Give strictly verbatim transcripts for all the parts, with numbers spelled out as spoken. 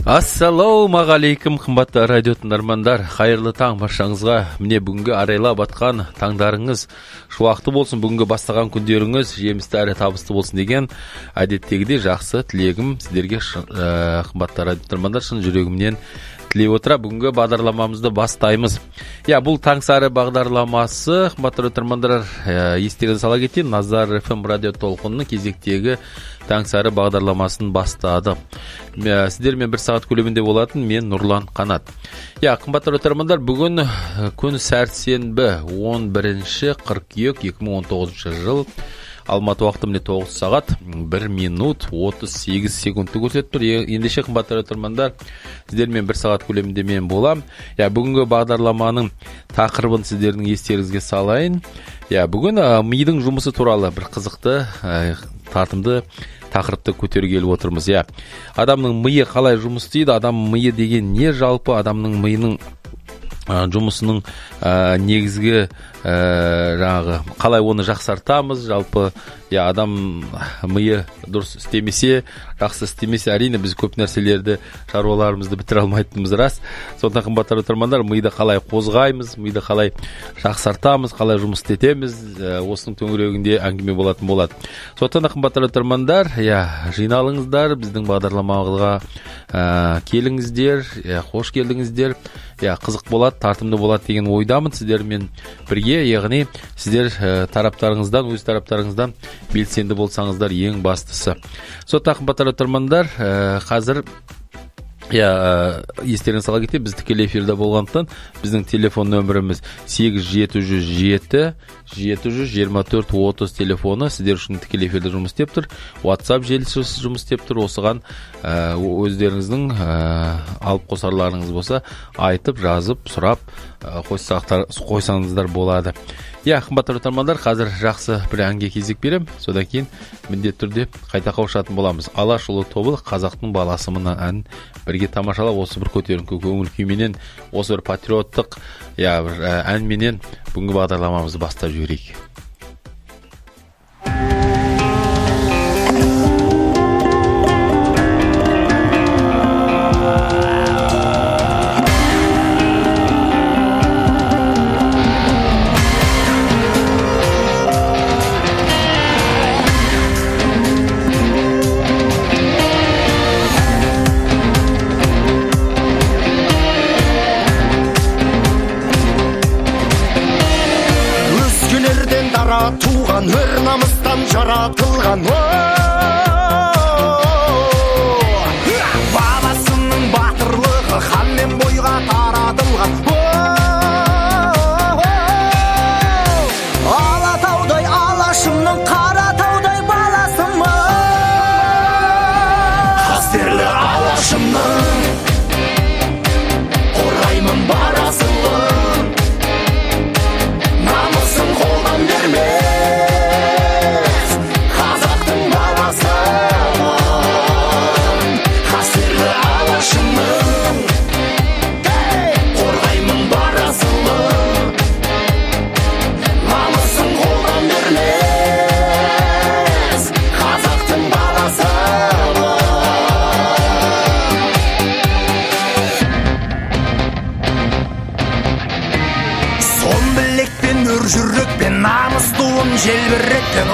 Ассалаумағалейкум, қымбатты радио тыңдармандар. Қайырлы таң баршаңызға. Міне бүгінгі арайлап атқан таңдарыңыз шуақты болсын, бүгінгі бастаған күндеріңіз жемісті әрі табысты болсын деген әдеттегідей жақсы тілегім сіздерге, қымбатты радио тыңдармандар, шын жүрегімнен тілей отыра бүгінгі бағдарламамызды бастаймыз. Я, бұл таңсары бағдарламасы, қымбатты радио тыңдармандар, естеріңізге сала кетейін, Назар эф эм радио толқынының кезектегі таңсары бағдарламасын бастады. Сіздермен бір сағат көлемінде болатын мен Нұрлан Қанат. Я, қымбатты радио тыңдармандар, бүгін күн сәрсенбі он бірінші қыркүйек екі мың он тоғызыншы жыл. Алматы уақыты міне тоғыз сағат бір минут отыз сегіз секундты көрсетіп тұр. Ендеше қымбатты радио тыңдармандар, сіздермен бір сағат көлемінде мен болам. Я, бүгінгі бағдарламаның тақырыбын сіздердің естеріңізге салайын. Я, бүгін мидың жұмысы туралы бір қызықты, тартымды тақырыпты көтергелі отырмыз. Я, адамның миы қалай жұмыс істейді? Адам миы деген не жалпы? Адамның миының жұмысының ә, негізгі ә, жаңағы қалай оны жақсартамыз? Жалпы я, адам миы дұрыс істемесе, жақсы істемесе, әрине біз көп нәрселерді, шаруаларымызды бітіре алмайтынымыз рас. Сондықтан қымбатты тыңдармандар, миды қалай қозғаймыз, миды қалай жақсартамыз, қалай жұмыс істетеміз, ә, осының төңірегінде әңгіме болатын болады. Сондықтан қымбатты тыңдармандар, я, жиналыңыздар, біздің бағдарламаға ә, келіңіздер, я, қош келдіңіздер. Я, қызық болады, тартымды болады деген ойдамын сіздермен бірге. Яғни сіздер ә, тараптарыңыздан, өз тараптарыңыздан белсенді болсаңыздар ең бастысы. Сондықтан қымбатты тыңдармандар, ә, қазір я, естеріңізге сала кетейін, біз тікелей эфирде болғандықтан біздің телефон нөміріміз сегіз жеті жүз жеті жеті жүз жиырма төрт отыз телефоны сіздер үшін тікелей эфирде жұмыс істеп тұр. WhatsApp желісі жұмыс істеп тұр. Осыған ә, өздеріңіздің ә, алып қосарларыңыз болса айтып, жазып, сұрап ә, қойсаңыздар болады. Я, қымбатты тыңдармандар, қазір жақсы бір әнге кезек берем. Содан кейін міндетті түрде қайта қауышатын боламыз. Алашұлы тобы қазақтың баласымын ән бірге тамашалап, осы бір көтеріңкі көңіл күйменен, осы бір патриоттық я, бір әнменен бүгінгі бағдарламамызды бастап жіберейік. туған өр намыстан жаратылған бабасының батырлығы ханмен бойға таратылған алатаудай алашымның қаратаудай баласымын қастерлі алашымның қорғаймын барасылын намысын қолдан берме жүрекпен намыс туын желбіреткен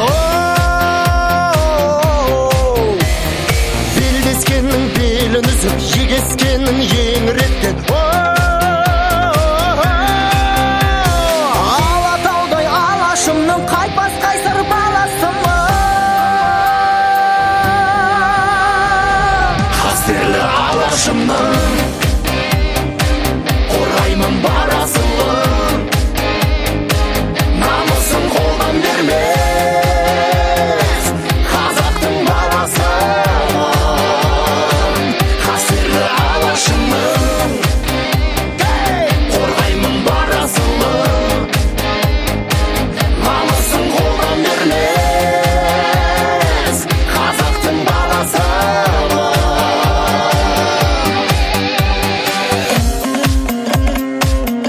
белдескеннің белін үзіп егескеннің еңіреткен алатаудай алашымның қайтпас қайсар баласымын қастерлі алашымның қорғаймын барасылын қазақтың баласымын қастерлі алашымның қорғаймын барасылын намысын қолдан бермес қазақтың баласымын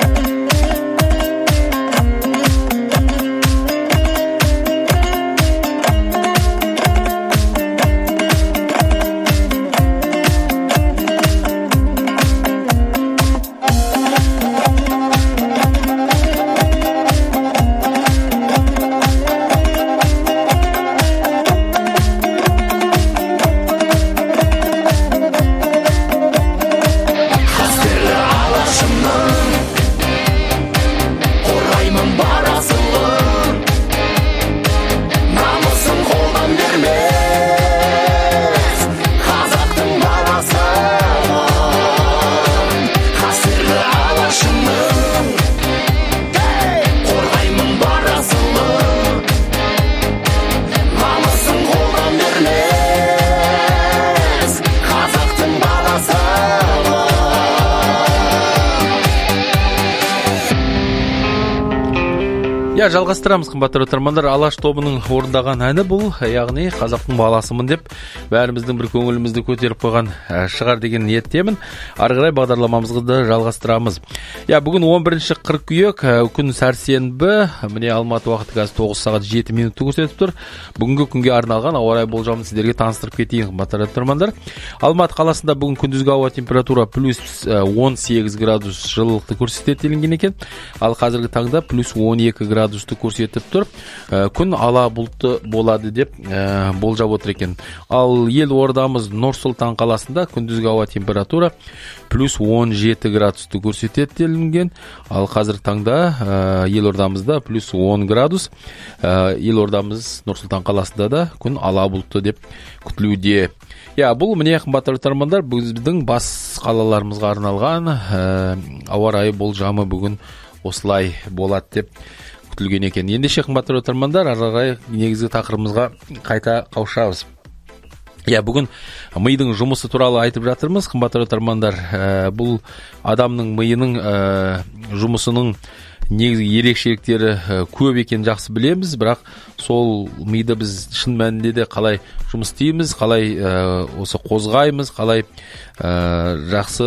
Я жалғастырамыз қымбатты тыңдармандар. Алаш тобының орындаған әні бұл, яғни қазақтың баласымын деп бәріміздің бір көңілімізді көтеріп қойған шығар деген ниеттемін. Ары қарай бағдарламамызды жалғастырамыз. Я бүгін он бірінші қыркүйек, күн сәрсенбі, міне Алматы уақыты қазір тоғыз сағат жеті минутты көрсетіп тұр. Бүгінгі күнге арналған ауа райы болжамын сіздерге таныстырып кетейін қымбатты тыңдармандар. Алматы қаласында бүгін күндізгі ауа температура плюс он сегіз градус жылылықты көрсетеді делінген екен. Ал қазіргі таңда плюс он екі градусты көрсетіп тұр. Күн ала бұлтты болады деп болжап отыр екен. Ал елордамыз Нұр-Сұлтан қаласында күндізгі ауа температура плюс он жеті градусты көрсетеді делінген. Ал қазіргі таңда елордамызда плюс он градус. Елордамыз Нұр-Сұлтан қаласында да күн ала бұлтты деп күтілуде. Я, бұл міне қымбатты тыңдармандар, біздің бас қалаларымызға арналған ауа райы болжамы бүгін осылай болады деп күтілген екен. Ендеше қымбатты тыңдармандар, ары қарай негізгі тақырыбымызға қайта қауышамыз. Я, бүгін мидың жұмысы туралы айтып жатырмыз, қымбатты тыңдармандар. Бұл адамның миының жұмысының негізгі ерекшеліктері көп екен жақсы білеміз, бірақ сол миды біз шын мәнінде де қалай жұмыс істейміз, қалай осы қозғаймыз, қалай жақсы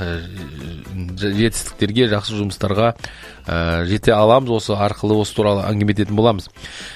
жетістіктерге, жақсы жұмыстарға жете аламыз, осы арқылы осы туралы әңгіме ететін боламыз.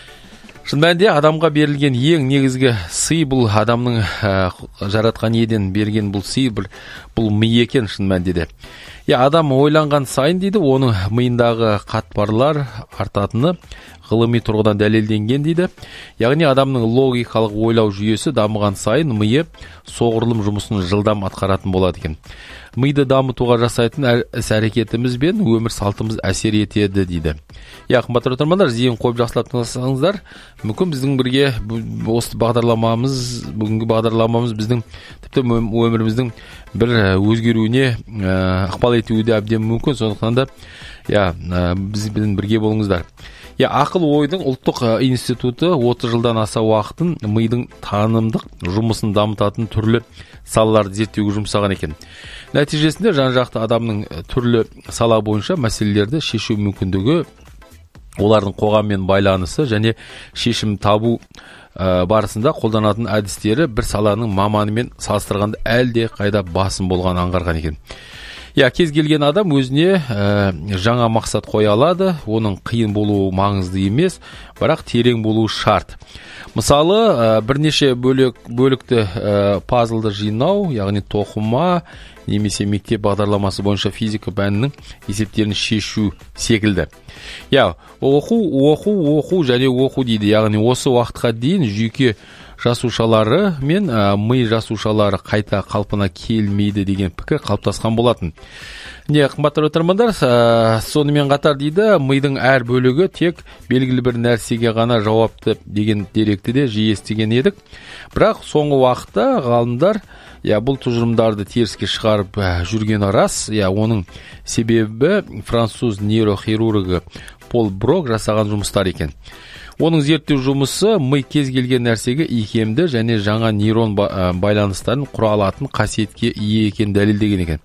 Шын мәнінде адамға берілген ең негізгі сый бұл адамның жаратқан иеден берген бұл сый, бұл ми екен шын мәнінде де. Я, адам ойланған сайын дейді, оның миындағы қатпарлар артатыны ғылыми тұрғыдан дәлелденген дейді. Яғни адамның логикалық ойлау жүйесі дамыған сайын миы соғұрлым жұмысын жылдам атқаратын болады екен. Миды дамытуға жасайтын іс-әрекетіміз бен өмір салтымыз әсер етеді дейді. Я, қымбатты тыңдармандар, зейін қойып жақсылап тыңдасаңыздар, мүмкін біздің бірге осы бағдарламамыз, бүгінгі бағдарламамыз біздің тіпті өміріміздің бір өзгеруіне ықпал етуі де әбден мүмкін. Сондықтан да я, бізбен бірге болыңыздар. Я, ақыл ойдың ұлттық институты отыз жылдан аса уақытын мидың танымдық жұмысын дамытатын түрлі салаларды зерттеуге жұмсаған екен. Нәтижесінде жан-жақты адамның түрлі сала бойынша мәселелерді шешу мүмкіндігі, олардың қоғаммен байланысы және шешім табу барысында қолданатын әдістері бір саланың маманымен салыстырғанда әлде қайда басым болған аңғарған екен. Я, кез келген адам өзіне ә, жаңа мақсат қоя алады, оның қиын болуы маңызды емес, бірақ терең болуы шарт. Мысалы, ә, бірнеше бөлік, бөлікті ә, пазлды жинау, яғни тоқыма, немесе мектеп бағдарламасы бойынша физика пәнінің есептерін шешу секілді. Я, оқу, оқу, оқу және оқу дейді. Яғни осы уақытқа дейін жүйке жасушалары мен ә, ми жасушалары қайта қалпына келмейді деген пікір қалыптасқан болатын. Не, қымбатты тыңдармандар, ә, сонымен қатар дейді, мидың әр бөлігі тек белгілі бір нәрсеге ғана жауапты деген деректі де жиі естіген едік. Бірақ соңғы уақытта ғалымдар я, бұл тұжырымдарды теріске шығарып ә, жүргені рас. Я, оның себебі француз нейрохирургы Пол Брок жасаған жұмыстар екен. Оның зерттеу жұмысы ми кез келген нәрсеге икемді және жаңа нейрон байланыстарын құра алатын қасиетке ие екенін дәлелдеген екен.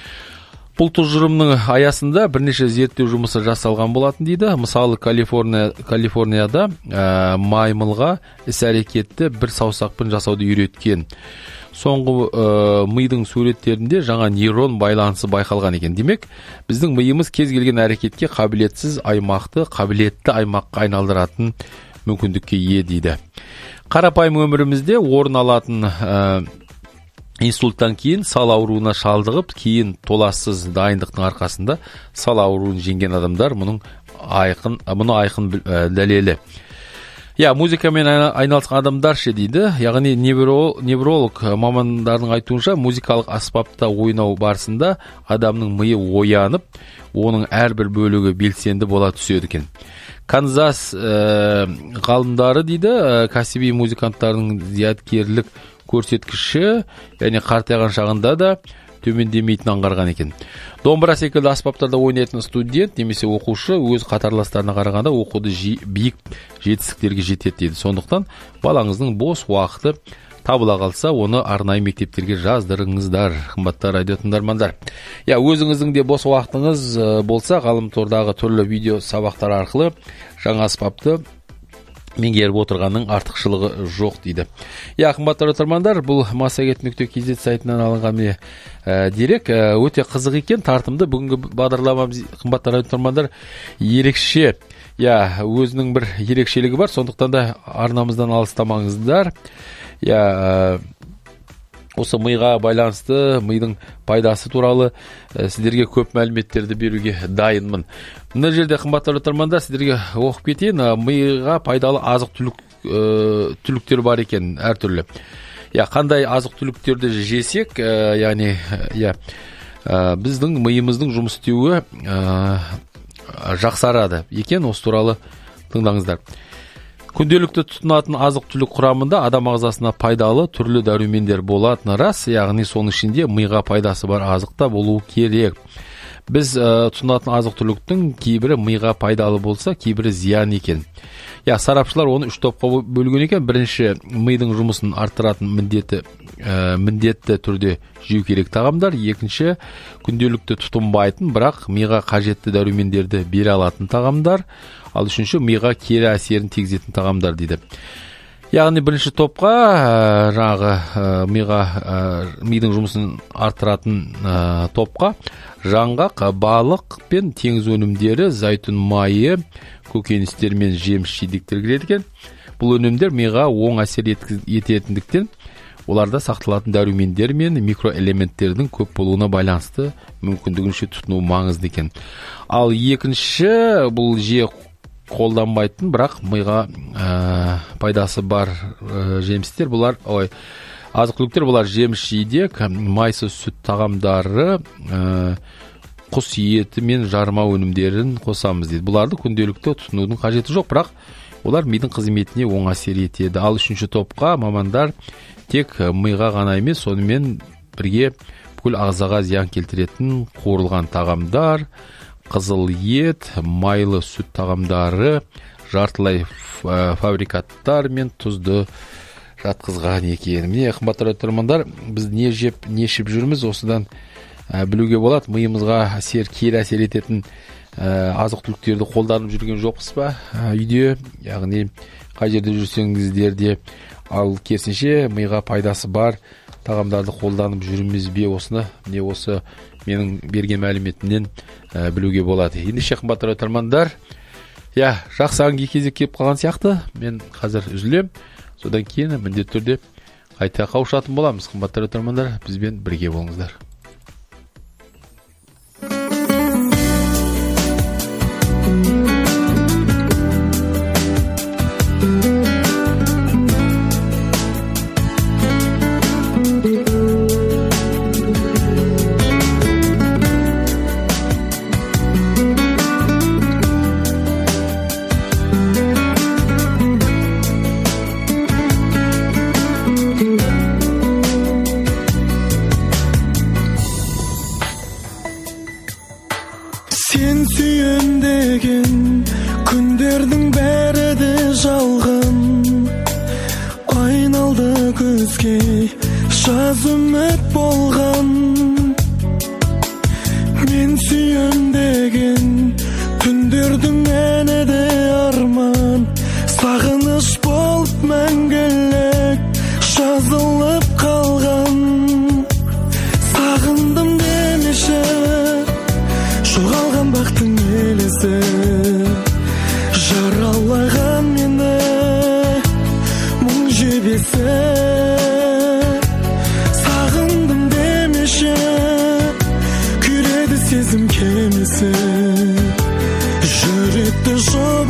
Бұл тұжырымның аясында бірнеше зерттеу жұмысы жасалған болатын дейді. Мысалы, Калифорния, Калифорнияда ә, маймылға іс-әрекетті бір саусақпен жасауды үйреткен. Соңғы ә, мидың суреттерінде жаңа нейрон байланысы байқалған екен. Демек, біздің миымыз кез келген әрекетке қабілетсіз аймақты қабілетті аймаққа айналдыратын мүмкіндікке ие дейді. Қарапайым өмірімізде орын алатын ә, инсульттан кейін сал ауруына шалдығып, кейін толассыз дайындықтың арқасында сал ауруын жеңген адамдар мұның айқын, мұны айқын ә, дәлелі. Я, музыкамен айналысқан адамдар ше дейді. Яғни невролог мамандардың айтуынша музыкалық аспапта ойнау барысында адамның миы оянып, оның әрбір бөлігі белсенді бола түседі екен. Канзас ә, ғалымдары дейді, ә, кәсіби музыканттардың зияткерлік көрсеткіші, яғни қартайған шағында да төмендемейтін аңғарған екен. Домбыра секілді аспаптарда ойнайтын студент немесе оқушы өз қатарластарына қарағанда оқуды биік жетістіктерге жетеді дейді. Сондықтан балаңыздың бос уақыты табыла қалса, оны арнайы мектептерге жаздырыңыздар, қымбатты радио тыңдармандар. Я, өзіңіздің де бос уақытыңыз болса, ғаламтордағы түрлі видео сабақтар арқылы жаңа аспапты меңгеріп отырғанның артықшылығы жоқ дейді. Я, қымбатты радиотыңдармандар, бұл массагет нүкте кз сайтынан алынған міне ә, дерек ә, өте қызық екен, тартымды. Бүгінгі бағдарламамыз, қымбатты радиотыңдармандар, ерекше. Я, өзінің бір ерекшелігі бар, сондықтан да арнамыздан алыстамаңыздар. Я, осы миға байланысты, мидың пайдасы туралы ә, сіздерге көп мәліметтерді беруге дайынмын. Мына жерде, қымбатты радиотыңдармандар, сіздерге оқып кетейін. Миға пайдалы азық-түлік ә, түліктер бар екен, әртүрлі. Я, қандай азық-түліктерді жесек, ә, яғни, я, ә, біздің миымыздың жұмыс істеуі ә, жақсарады екен, осы туралы тыңдаңыздар. Күнделікті тұтынатын азық-түлік құрамында адам ағзасына пайдалы түрлі дәрумендер болатыны рас, яғни соның ішінде миға пайдасы бар азықта болуы керек. Біз ә, тұтынатын азық-түліктің кейбірі миға пайдалы болса, кейбірі зиян екен. Я, сарапшылар оны үш топқа бөлген екен. Бірінші, мидың жұмысын арттыратын міндеті ә, міндетті түрде жеу керек тағамдар. Екінші, күнделікті тұтынбайтын, бірақ миға қажетті дәрумендерді бере алатын тағамдар. Ал үшінші, миға кері әсерін тигізетін тағамдар дейді. Яғни бірінші топқа ә, жаңағы ә, миға ә, мидың жұмысын арттыратын ә, топқа жаңғақ, балық пен теңіз өнімдері, зәйтүн майы, көкөністер мен жеміс жидектер кіреді екен. Бұл өнімдер миға оң әсер ететіндіктен оларда сақталатын дәрумендер мен микроэлементтердің көп болуына байланысты мүмкіндігінше тұтыну маңызды екен. Ал екінші, бұл жиі қолданбайтын, бірақ миға ә, пайдасы бар ә, жемістер, бұлар, ой, азық-түліктер, бұлар жеміс жидек, майсыз сүт тағамдары, ә, құс еті мен жарма өнімдерін қосамыз дейді. Бұларды күнделікті тұтынудың қажеті жоқ, бірақ олар мидың қызметіне оң әсер етеді. Ал үшінші топқа мамандар тек миға ғана емес, сонымен бірге бүкіл ағзаға зиян келтіретін қуырылған тағамдар, қызыл ет, майлы сүт тағамдары, жартылай фабрикаттар мен тұзды жатқызған екен. Міне, қымбатты радиотыңдармандар, біз не жеп, не ішіп жүрміз, осыдан ә, білуге болады. Миымызға әсер, кері әсер ететін ә, азық-түліктерді қолданып жүрген жоқпыз ба ә, үйде, яғни қай жерде жүрсеңіздер де, ал керісінше миға пайдасы бар тағамдарды қолданып жүрміз бе, осыны, не осы менің берген мәліметімнен ә, білуге болады. Ендеше, қымбатты радиотыңдармандар, я, жақсы әнге кезек келіп қалған сияқты, мен қазір үзілем, содан кейін міндетті түрде қайта қауышатын боламыз. Қымбатты радиотыңдармандар, бізбен бірге болыңыздар. Жүректі жоқ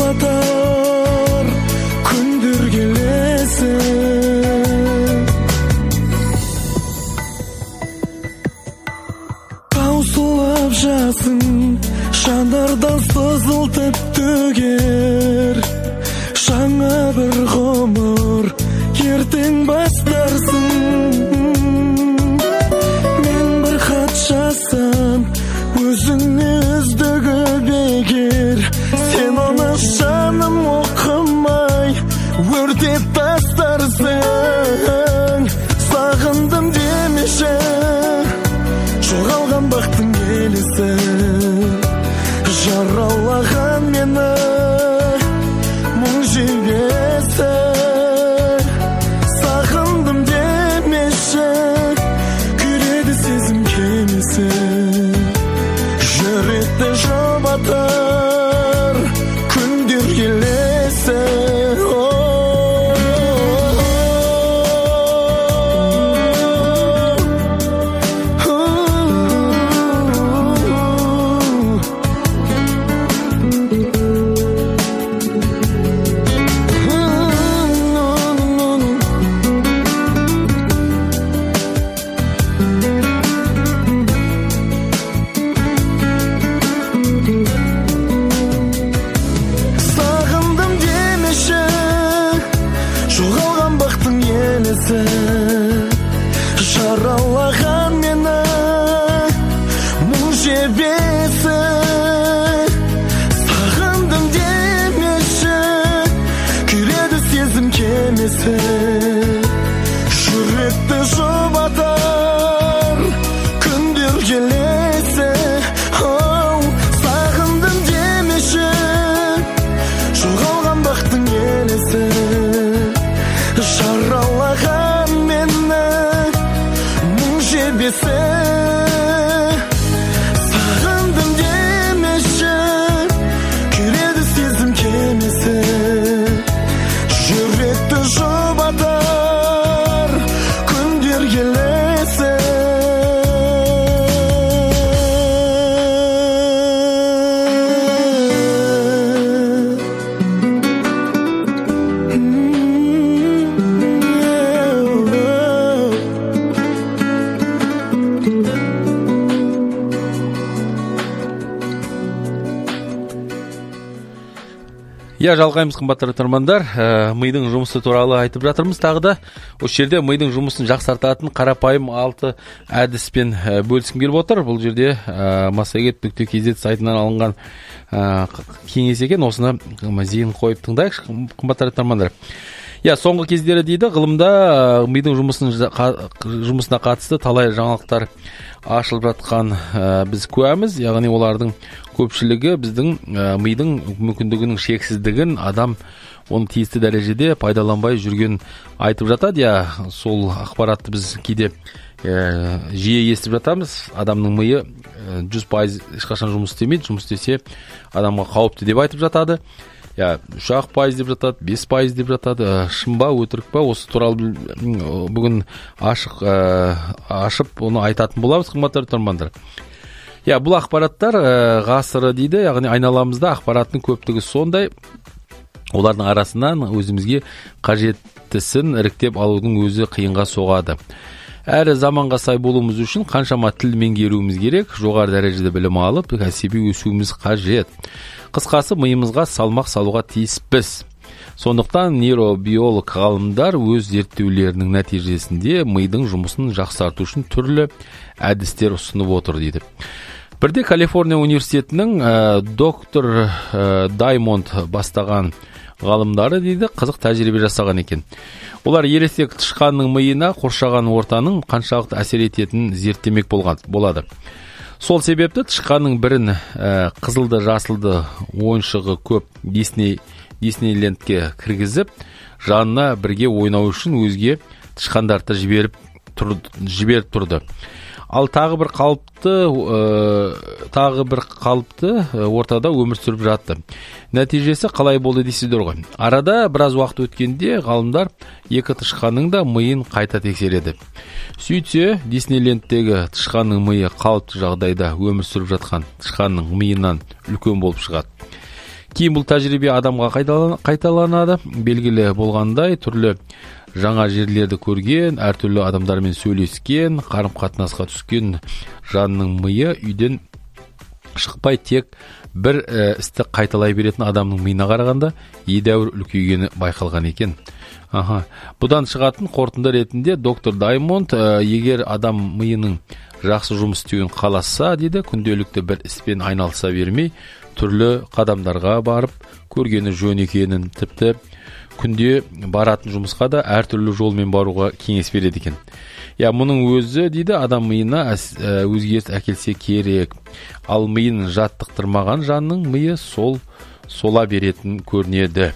Я жалғаймыз қымбатты тыңдармандар, мидың жұмысы туралы айтып жатырмыз. Тағы да осы жерде мидың жұмысын жақсартатын қарапайым алты әдіспен бөліскім келіп отыр. Бұл жерде массагет нүкте кз сайтынан алынған кеңес екен. Осыны зейін қойып тыңдайықшы қымбатты тыңдармандар. Я, соңғы кездері дейді, ғылымда мидың жұмысына қатысты талай жаңалықтар ашылып жатқан біз куәміз. Яғни олардың көпшілігі біздің мидың мүмкіндігінің шексіздігін, адам оны тиісті дәрежеде пайдаланбай жүрген айтып жатады. Я, сол ақпаратты біз кейде жиі естіп жатамыз. Адамның миы жүз пайыз ешқашан жұмыс істемейді, жұмыс істесе адамға қауіпті деп айтып жатады. Я, үш ақ пайыз деп жатады, бес пайыз деп жатады. Шын ба, өтірік па? Осы туралы бүгін ашық ашып оны айтатын боламыз, қымбатты тыңдармандар. Я, бұл ақпараттар ғасыры дейді, яғни айналамызда ақпараттың көптігі сондай. Олардың арасынан өзімізге қажеттісін іріктеп алудың өзі қиынға соғады. Әрі заманға сай болуымыз үшін қаншама тіл меңгеруіміз керек, жоғары дәрежеде білім алып, кәсіби өсуіміз қажет. Қысқасы, миымызға салмақ салуға тиіспіз. Сондықтан нейробиолог ғалымдар өз зерттеулерінің нәтижесінде мидың жұмысын жақсарту үшін түрлі әдістер ұсынып отыр дейді. Бірде Калифорния университетінің ә, доктор ә, Даймонд бастаған ғалымдары дейді қызық тәжірибе жасаған екен. Олар ересек тышқанның миына қоршаған ортаның қаншалықты әсер ететінін зерттемек болған болады. Сол себепті тышқанның бірін ә, қызылды жасылды ойыншығы көп Дисней Диснейлендке кіргізіп, жанына бірге ойнау үшін өзге тышқандарды жіберіп тұрды, жіберіп тұрды. Ал тағы бір қалыпты ә, тағы бір қалыпты ортада өмір сүріп жатты. Нәтижесі қалай болды дейсіздер ғой. Арада біраз уақыт өткенде ғалымдар екі тышқанның да миын қайта тексереді. Сөйтсе, Диснейлендтегі тышқанның миы қалыпты жағдайда өмір сүріп жатқан тышқанның миынан үлкен болып шығады. Кейін бұл тәжірибе адамға қайталанады. Белгілі болғандай, түрлі жаңа жерлерді көрген, әртүрлі адамдармен сөйлескен, қарым-қатынасқа түскен жанның миы үйден шықпай тек бір ә, істі қайталай беретін адамның миына қарағанда едәуір үлкейгені байқалған екен. Аха. Бұдан шығатын қорытынды ретінде доктор Даймонд ә, егер адам миының жақсы жұмыс істеуін қаласа дейді, күнделікті бір іспен айналыса бермей, түрлі қадамдарға барып көргені жөн екенін, тіпті күнде баратын жұмысқа да әртүрлі жолмен баруға кеңес береді екен. Я, мұның өзі дейді адам миына өзгеріс әкелсе керек. Ал миын жаттықтырмаған жанның миы сол сола беретін көрінеді.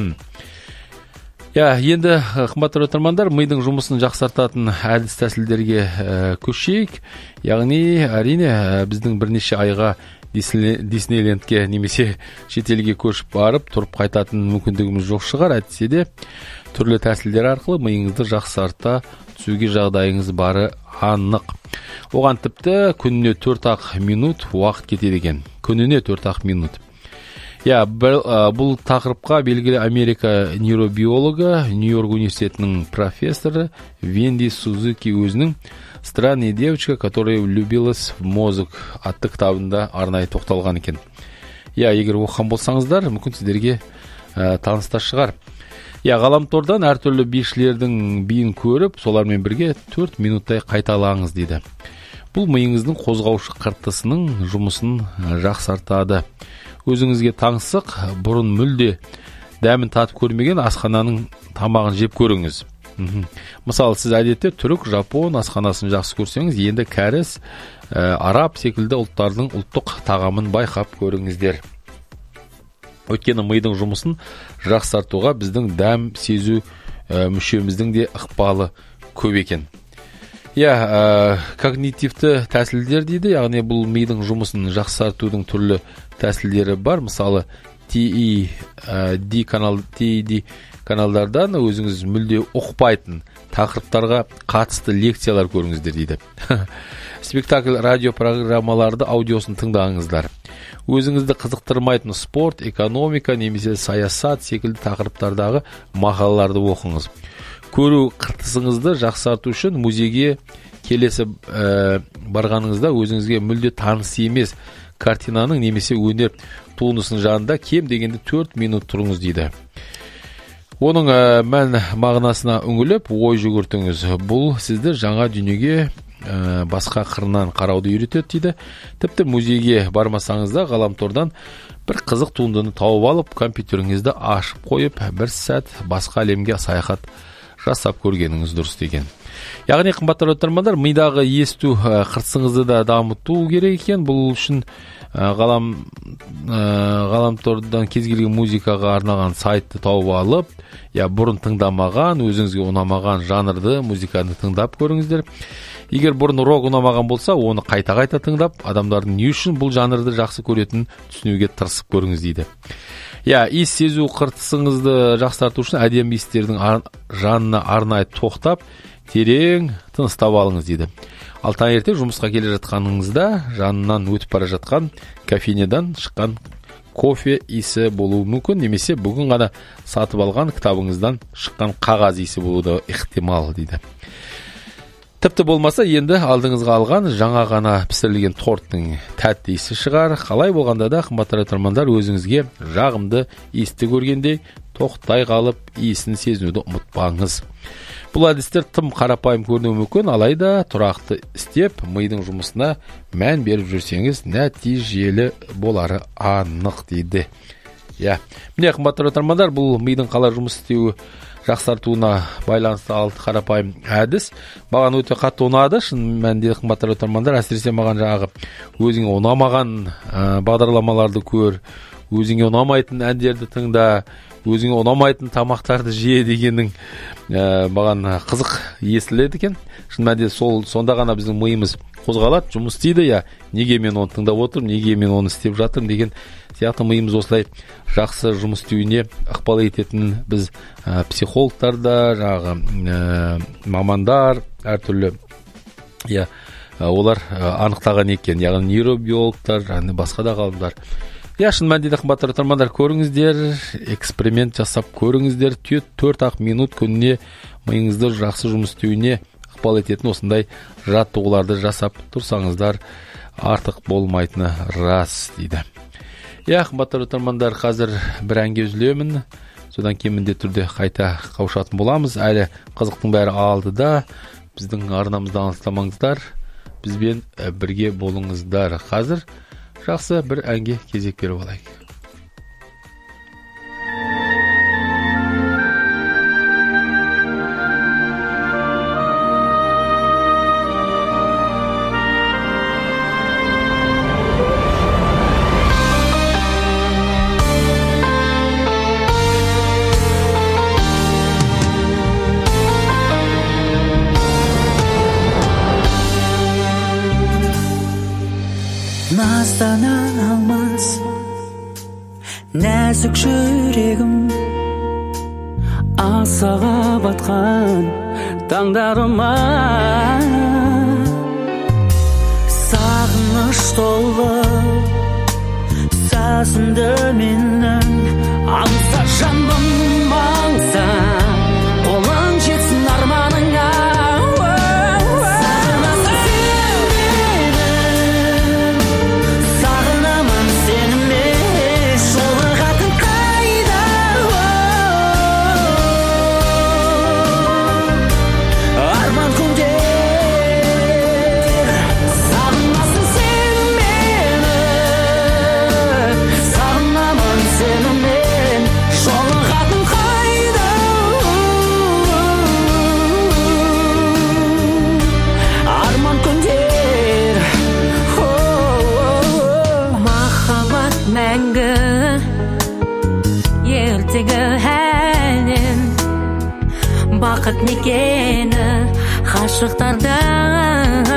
Я, енді қымбатты тыңдармандар, мидың жұмысын жақсартатын әдіс тәсілдерге көшейік. Яғни, әрине, біздің бірнеше айға Диснейлендке немесе шетелге көшіп барып, тұрып қайтатын мүмкіндігіміз жоқ шығар. Әйтсе де түрлі тәсілдер арқылы миыңызды жақсарта түсуге жағдайыңыз бары анық. Оған тіпті күніне төрт ақ минут уақыт кетеді екен. Күніне төрт ақ минут. Я, бұл тақырыпқа белгілі Америка нейробиологы, Нью-Йорк университетінің профессоры Венди Сузуки өзінің «Странная девочка, которая влюбилась в мозг» атты кітабында арнайы тоқталған екен. Я, егер оқыған болсаңыздар, мүмкін сіздерге ә, таныста шығар. Я, ғаламтордан әртүрлі бишілердің биін көріп, солармен бірге төрт минуттай қайталаңыз дейді. Бұл миыңыздың қозғаушы қыртысының жұмысын жақсартады. Өзіңізге таңсық, бұрын мүлде дәмін татып көрмеген асхананың тамағын жеп көріңіз. Мысалы, сіз әдетте түрік, жапон асханасын жақсы көрсеңіз, енді кәріс, ә, араб секілді ұлттардың ұлттық тағамын байқап көріңіздер. Өйткені мидың жұмысын жақсартуға біздің дәм сезу ә, мүшеміздің де ықпалы көп екен. Я, ә, когнитивті тәсілдер дейді, яғни бұл мидың жұмысын жақсартудың түрлі тәсілдері бар. Мысалы, ти и ди канал, ти и ди каналдардан өзіңіз мүлде оқпайтын тақырыптарға қатысты лекциялар көріңіздер дейді. Спектакль радио программаларды аудиосын тыңдаңыздар. Өзіңізді қызықтырмайтын спорт, экономика немесе саясат секілді тақырыптардағы мақалаларды оқыңыз. Көру қыртысыңызды жақсарту үшін музейге келесі ә, барғаныңызда өзіңізге мүлде таныс емес картинаның немесе өнер туындысының жанында кем дегенде төрт минут тұрыңыз дейді. Оның ә, мән мағынасына үңіліп ой жүгіртіңіз. Бұл сізді жаңа дүниеге ә, басқа қырынан қарауды үйретеді дейді. Тіпті музейге бармасаңыз да ғаламтордан бір қызық туындыны тауып алып, компьютеріңізді ашып қойып, бір сәт басқа әлемге саяхат жасап көргеніңіз дұрыс деген. Яғни қымбатты тыңдармандар, мидағы есту қыртысыңызды да дамыту керек екен. Бұл үшін ғалам ғаламтордан кез келген музыкаға арналған сайтты тауып алып, я бұрын тыңдамаған, өзіңізге ұнамаған жанрды музыканы тыңдап көріңіздер. Егер бұрын рок ұнамаған болса, оны қайта-қайта тыңдап, адамдардың не үшін бұл жанрды жақсы көретінін түсінуге тырысып көріңіз дейді. Я, иіс сезу қыртысыңызды жақсарту үшін әдемі иістердің ар жанына арнайы тоқтап, терең тыныстап алыңыз дейді. Ал таңертең жұмысқа келе жатқаныңызда жанынан өтіп бара жатқан кофейнядан шыққан кофе иісі болуы мүмкін, немесе бүгін ғана сатып алған кітабыңыздан шыққан қағаз иісі болуы да ықтимал дейді. Тіпті болмаса енді алдыңызға алған жаңа ғана пісірілген торттың тәтті иісі шығар. Қалай болғанда да қымбатты тыңдармандар, өзіңізге жағымды иісті көргенде тоқтай қалып иісін сезінуді ұмытпаңыз. Бұл әдістер тым қарапайым көрінуі мүмкін, алайда тұрақты істеп, мидың жұмысына мән беріп жүрсеңіз, нәтижелі болары анық дейді. Я, міне қымбатты тыңдармандар, бұл мидың қалай жұмыс істеуі жақсартуына байланысты алты қарапайым әдіс. Маған өте қатты ұнады, шын мәнінде қымбатты тыңдармандар, әсіресе маған жаңағы өзіңе ұнамаған ә, бағдарламаларды көр, өзіңе ұнамайтын әндерді тыңда, өзіңе ұнамайтын тамақтарды же дегеннің ә, маған қызық естіледі екен. Шын мәнінде сол сонда ғана біздің миымыз қозғалады, жұмыс істейді. Я, неге мен оны тыңдап отырмын, неге мен оны істеп жатырмын деген сияқты миымыз осылай жақсы жұмыс істеуіне ықпал ететін біз ә, психологтар да, жаңағы ә, мамандар, әртүрлі я, ә, олар ә, анықтаған екен, яғни нейробиологтар, және басқа да ғалымдар. Я, шын мәнінде қымбатты тыңдармандар, көріңіздер, эксперимент жасап көріңіздер, төрт-ақ минут күніне миыңызды жақсы жұмыс істеуіне ықпал ететін осындай жаттығуларды жасап тұрсаңыздар артық болмайтыны рас дейді. Я, қымбатты тыңдармандар, қазір бір әнге үзілемін. Содан кейін міндетті түрде қайта қауышатын боламыз. Әлі қызықтың бәрі алдыда. Біздің арнамызды алыстамаңыздар. Бізбен бірге болыңыздар. Қазір жақсы бір әнге кезек беріп алайық. Наздана алмас нәзік жүрегім, асаға батқан таңдарыма сағыныш толы сезімді менің аңса жаным аңса, қолың жетсін арманыңа. Бақыт мекені ғашықтардан,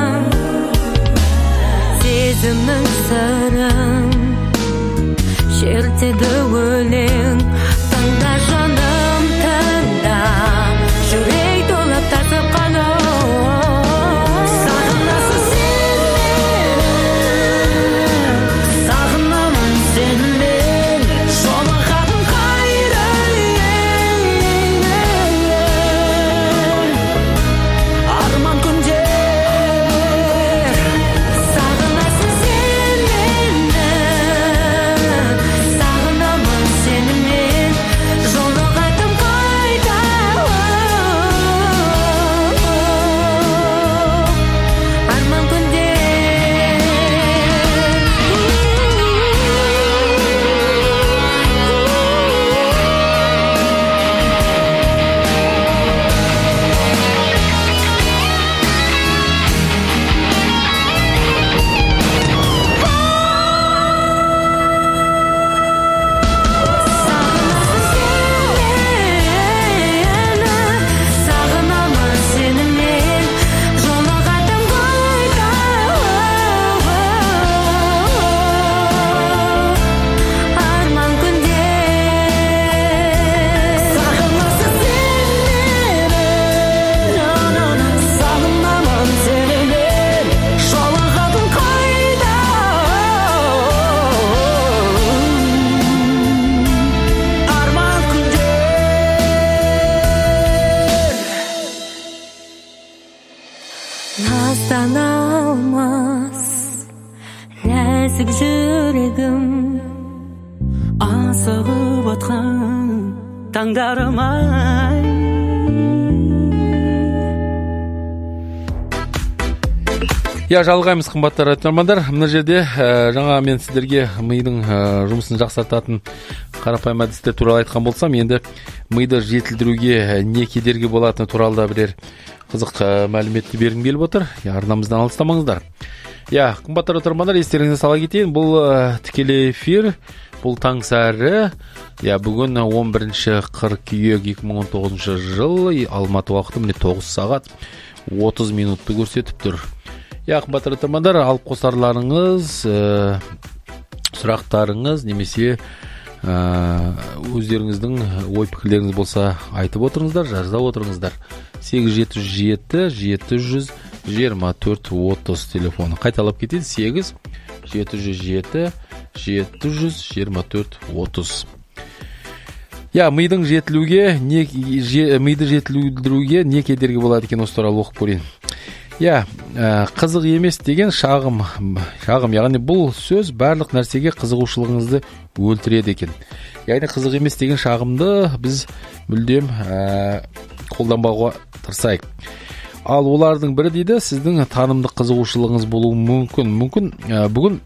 сезімнің сырын шертеді өлең. Тыңда жаным, тыңда, жүрек толып тасып қану. Сағынасың сен мені, сағынамын сені мен, жолығатын қайда. Арман күндер, сағынасың сен мені. Настана алмас нәзік жүрегім асығып отқан таңдарым-ай. Я жалғаймыз қымбатты радиотыңдармандар. Мына жерде ә, жаңа мен сіздерге мидың ә, жұмысын жақсартатын қарапайым әдістер туралы айтқан болсам, енді миды жетілдіруге не кедергі болатыны туралы да бірер қызық ә, мәліметті бергім келіп отыр. Я, арнамыздан алыстамаңыздар. Я, қымбатты радиотыңдармандар, естеріңізге сала кетейін. Бұл ә, тікелей эфир, бұл таң сәрі. Я, бүгін он бірінші қыркүйек екі мың он тоғызыншы жыл, Алматы уақыты міне тоғыз сағат отыз минутты көрсетіп тұр. Я, қымбатты радиотыңдармандар, алып қосарларыңыз, ә, сұрақтарыңыз немесе ә, өздеріңіздің ой-пікірлеріңіз болса айтып отырыңыздар, жазып отырыңыздар. сегіз жеті жүз жеті жеті жүз жиырма төрт отыз телефоны. Қайталап кетейін: сегіз жеті жүз жеті жеті жүз жиырма төрт отыз. Я, мидың жетілуге, не, же, миды жетілдіруге не кедергі болады екен, осы туралы оқып көрейін. Я, ә, қызық емес деген шағым, шағым, яғни бұл сөз барлық нәрсеге қызығушылығыңызды өлтіреді екен. Яғни қызық емес деген шағымды біз мүлдем ә, қолданбауға тырысайық. Ал олардың бірі дейді, сіздің танымдық қызығушылығыңыз болуы мүмкін. Мүмкін ә, бүгін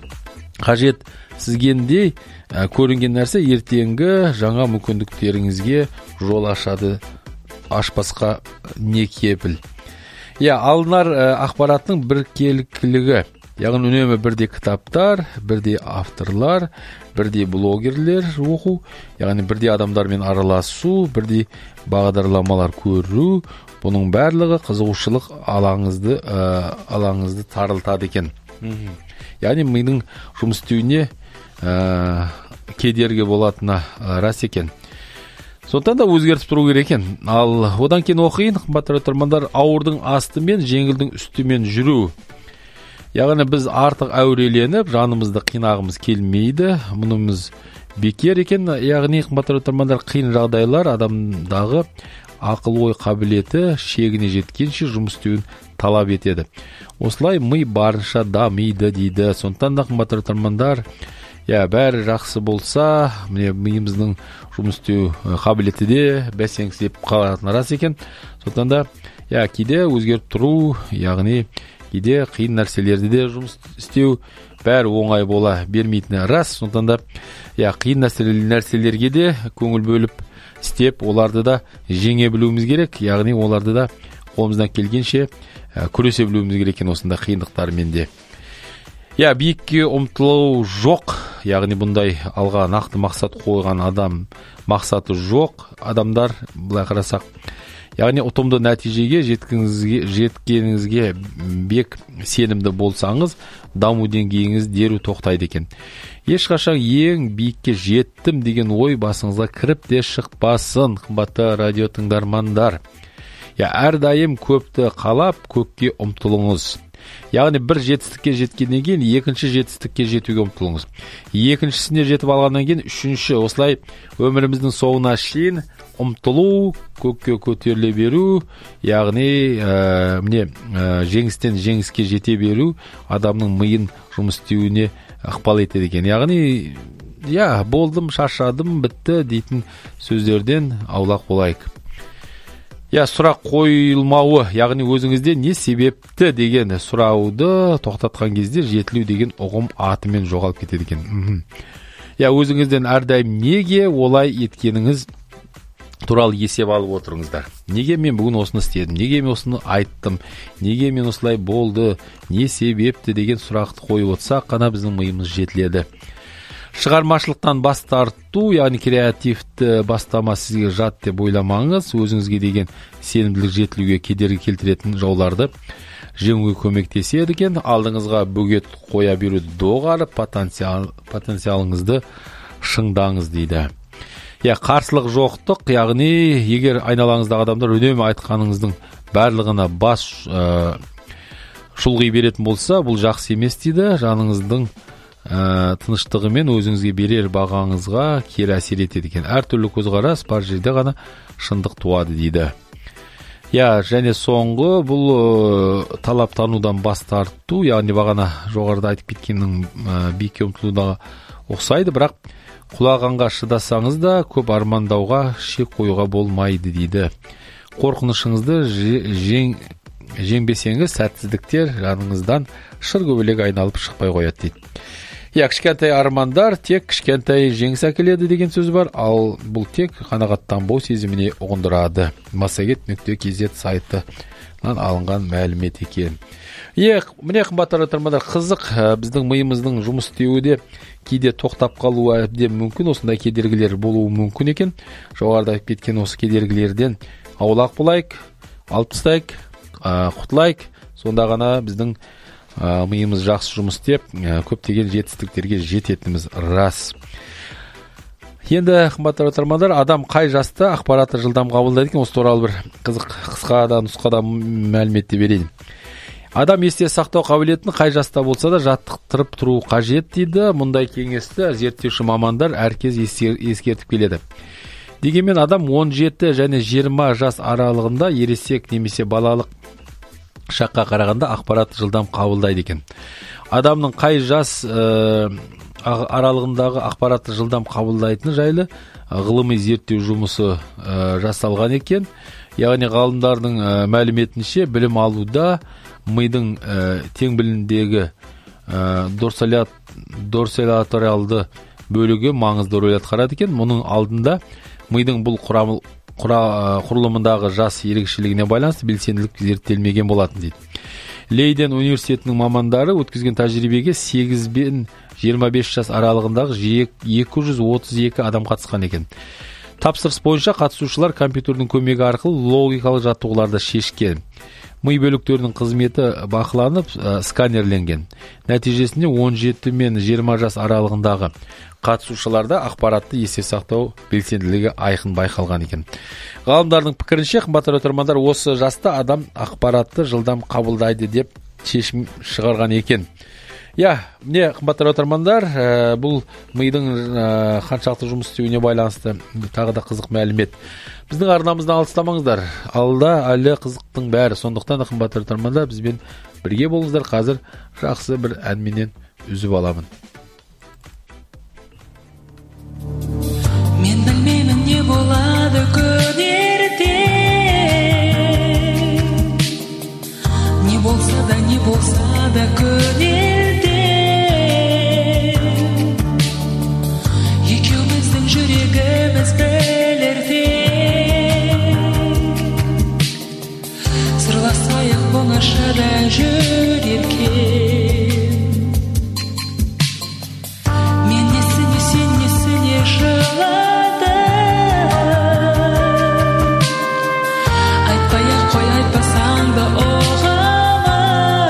қажет сізгендей ә, көрінген нәрсе ертеңгі жаңа мүмкіндіктеріңізге жол ашады, ашпасқа не кепіл. Я, алынар ә, ақпараттың біркелкілігі, яғни үнемі бірдей кітаптар, бірдей авторлар, бірдей блогерлер оқу, яғни бірдей адамдармен араласу, бірдей бағдарламалар көру, бұның барлығы қызығушылық алаңыңызды, ә, алаңыңызды тарылтады екен. Яғни мидың жұмыс істеуіне ә, кедергі болатыны ә, рас екен. Сондықтан да өзгертіп тұру керек екен. Ал одан кейін оқиын, қымбатты радиотыңдармандар, ауырдың асты мен жеңілдің үстімен жүру. Яғни біз артық әуреленіп, жанымызды қинағымыз келмейді. Мұнымыз бекер екен. Яғни қымбатты радиотыңдармандар, қиын жағдайлар адамдағы ақыл ой қабілеті шегіне жеткенше жұмыс істеуін талап етеді. Осылай ми барынша дамиды дейді. Сондықтан да қымбатты радиотыңдармандар, я, бәрі жақсы болса, міне миымыздың жұмыс істеу қабілеті де бәсеңсіп қалатыны рас екен. Сондықтан да, я, кейде өзгеріп тұру, яғни кейде қиын нәрселерді де жұмыс істеу бәрі оңай бола бермейтіні рас. Сондықтан да, я, қиын нәрселерге де көңіл бөліп істеп, оларды да жеңе білуіміз керек. Яғни оларды да қолымыздан келгенше күресе білуіміз керек екен осында қиындықтармен де. Я, биікке ұмтылу жоқ, яғни бұндай алға нақты мақсат қойған адам мақсаты жоқ адамдар, былай қарасақ, яғни ұтымды нәтижеге жеткеніңізге, жеткеніңізге бек сенімді болсаңыз, даму деңгейіңіз деру тоқтайды екен. Ешқашан ең биікке жеттім деген ой басыңызға кіріп те шықпасын, қымбатты радиотыңдармандар. Я, әрдайым көпті қалап, көкке ұмтылыңыз. Яғни бір жетістікке жеткеннен кейін екінші жетістікке жетуге ұмтылыңыз. Екіншісіне жетіп алғаннан кейін үшінші, осылай өміріміздің соңына шейін ұмтылу, көкке көтеріле беру, яғни ә, міне ә, жеңістен жеңіске жете беру адамның миын жұмыс істеуіне ықпал етеді екен. Яғни, я, болдым, шаршадым, бітті дейтін сөздерден аулақ болайық. Я, сұрақ қойылмауы, яғни өзіңізде не себепті деген сұрауды тоқтатқан кезде жетілу деген ұғым атымен жоғалып кетеді екен. Я, өзіңізден әрдайым неге олай еткеніңіз туралы есеп алып отырыңыздар. Неге мен бүгін осыны істедім? Неге мен осыны айттым? Неге мен осылай болды? Не себепті деген сұрақты қойып отырсақ қана біздің миымыз жетіледі. Шығармашылықтан бас тарту, яғни креативті бастама сізге жат деп ойламаңыз. Өзіңізге деген сенімділік жетілуге кедергі келтіретін жауларды жеңуге көмектеседі екен. Алдыңызға бөгет қоя беруді доғарып, потенциал, потенциалыңызды шыңдаңыз дейді. Я, қарсылық жоқтық, яғни егер айналаңыздағы адамдар үнемі айтқаныңыздың барлығына бас ә, шұлғи беретін болса, бұл жақсы емес дейді. Жаныңыздың ә, тыныштығы мен өзіңізге берер бағаңызға кері әсер етеді екен. Әртүрлі көзқарас бар жерде ғана шындық туады дейді. Я және соңғы бұл талап танудан бас тарту, яғни бағана жоғарыда айтып кеткеннің биікке ұмтылуға ұқсайды, бірақ құлағанға шыдасаңыз да көп армандауға шек қоюға болмайды дейді. Қорқынышыңызды жең жеңбесеңіз, сәтсіздіктер жаныңыздан шыр көбелек айналып шықпай қояды дейді. Я, кішкентай армандар тек кішкентай жеңіс әкеледі деген сөз бар, ал бұл тек қанағаттанбау сезіміне ұғындырады. Массагет нүкте кз сайтынан алынған мәлімет екен. Е, міне қымбаттар отырмадар, қызық, біздің миымыздың жұмыс істеуі де кейде тоқтап қалуы әбден мүмкін, осындай кедергілер болуы мүмкін екен. Жоғарыда айтып кеткен осы кедергілерден аулақ болайық, алып тастайық, құтылайық. Сонда ғана біздің миымыз жақсы жұмыс істеп, көптеген жетістіктерге жететініміз рас. Енді қымбатты тыңдармандар, адам қай жаста ақпаратты жылдам қабылдайды екен, осы туралы бір қызық қысқада нұсқада мәліметті берейін. Адам есте сақтау қабілетін қай жаста болса да жаттықтырып тұру қажет дейді. Мұндай кеңесті зерттеуші мамандар әркез ескертіп келеді. Дегенмен адам он жеті және жиырма жас аралығында ересек немесе балалық шаққа қарағанда ақпаратты жылдам қабылдайды екен. Адамның қай жас ә, аралығындағы ақпаратты жылдам қабылдайтыны жайлы ғылыми зерттеу жұмысы ә, жасалған екен. Яғни ғалымдардың ә, мәліметінше білім алуда мидың ә, тең білімдегі ә, дорсолатералды бөлігі маңызды рөл атқарады екен. Мұның алдында мидың бұл құрамы құрылымындағы жас ерекшелігіне байланысты белсенділік зерттелмеген болатын дейді. Лейден университетінің мамандары өткізген тәжірибеге сегіз бен жиырма бес жас аралығындағы екі жүз отыз екі адам қатысқан екен. Тапсырыс бойынша қатысушылар компьютердің көмегі арқылы логикалық жаттығуларды шешкен. Ми бөліктерінің қызметі бақыланып, сканерленген. Нәтижесінде он жеті мен жиырма жас аралығындағы қатысушыларда ақпаратты есте сақтау белсенділігі айқын байқалған екен. Ғалымдардың пікірінше, қымбатты отырмандар, осы жаста адам ақпаратты жылдам қабылдайды деп шешім шығарған екен. Я, міне қымбатты отырмандар, бұл мидың қаншалықты жұмыс істеуіне байланысты тағы да қызық мәлімет. Біздің арнамыздан алыстамаңыздар. Алда әлі қызықтың бәрі. Сондықтан қымбатты отырмандар, бізбен бірге болыңыздар. Қазір жақсы бір әнменен үзіп аламын. Мен білмеймін не болады күн ерте, не болса да не болса да күн ерте, екеуміздің жүрегіміз білерде, сырласайық оңашада жүрерке. Мен несіне сен несіне жылады, айтпай-ақ қой айтпасаң да оғама,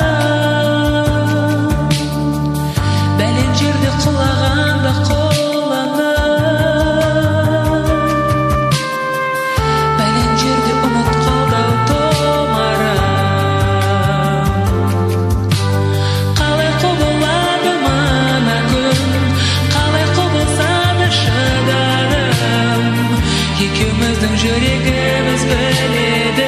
бәлен жерде құлағанда қоланы, бәлен жерде ұмыт қалдау томара. Қалай құбылады мана күн, қалай құбылса да шыдадым, екеуміздің жүрегіміз біледі.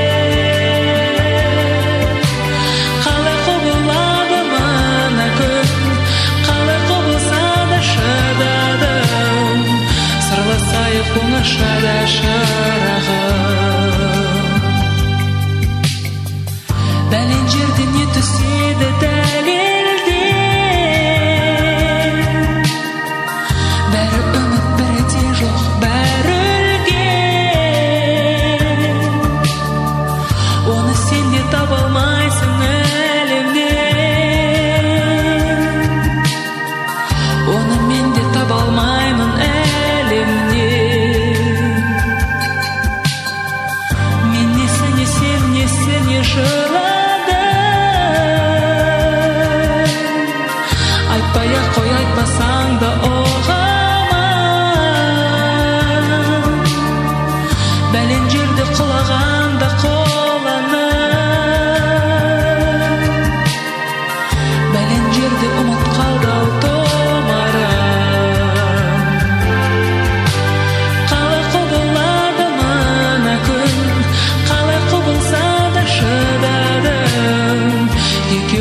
Қалай құбылады мана күн, қалай құбылса да шыдадым, сырласайық оңашада шырағым. Бәлен жерде не түседі дәлелде, бәрі үміт бірі де жоқ, бәрі өлген. Оны сен де таба алмайсың әлемнен, оны мен де таба алмаймын әлемнен. Мен несіне сен несіне жылады, айтпай-ақ қой айтпасаң да оғама, бәлен жерде құлағанда қоланы,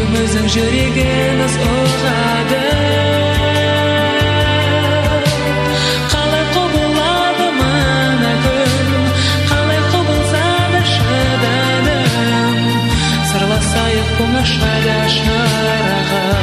екеуміздің жүрегіміз ұғады. Қалай құбылады мына күн, қалай құбылса да шыдадым, сырласайық оңашада шырағым.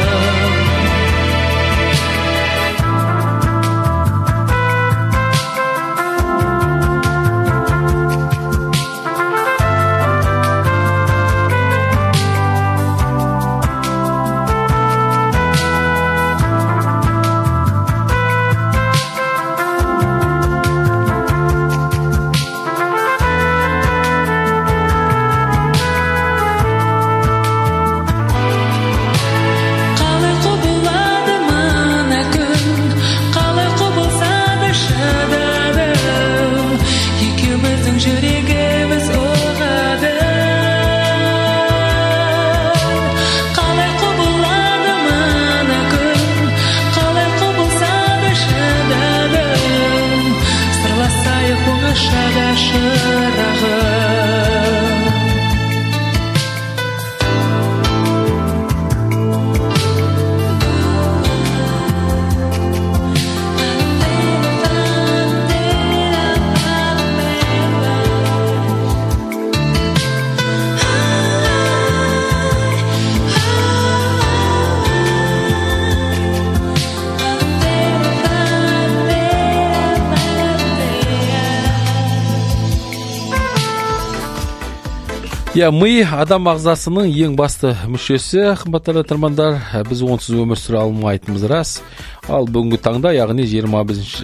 Я, ми адам ағзасының ең басты мүшесі, қымбаттар тыңдармандар, біз онсыз өмір сүре алмайтынымыз рас. Ал бүгінгі таңда, яғни жиырма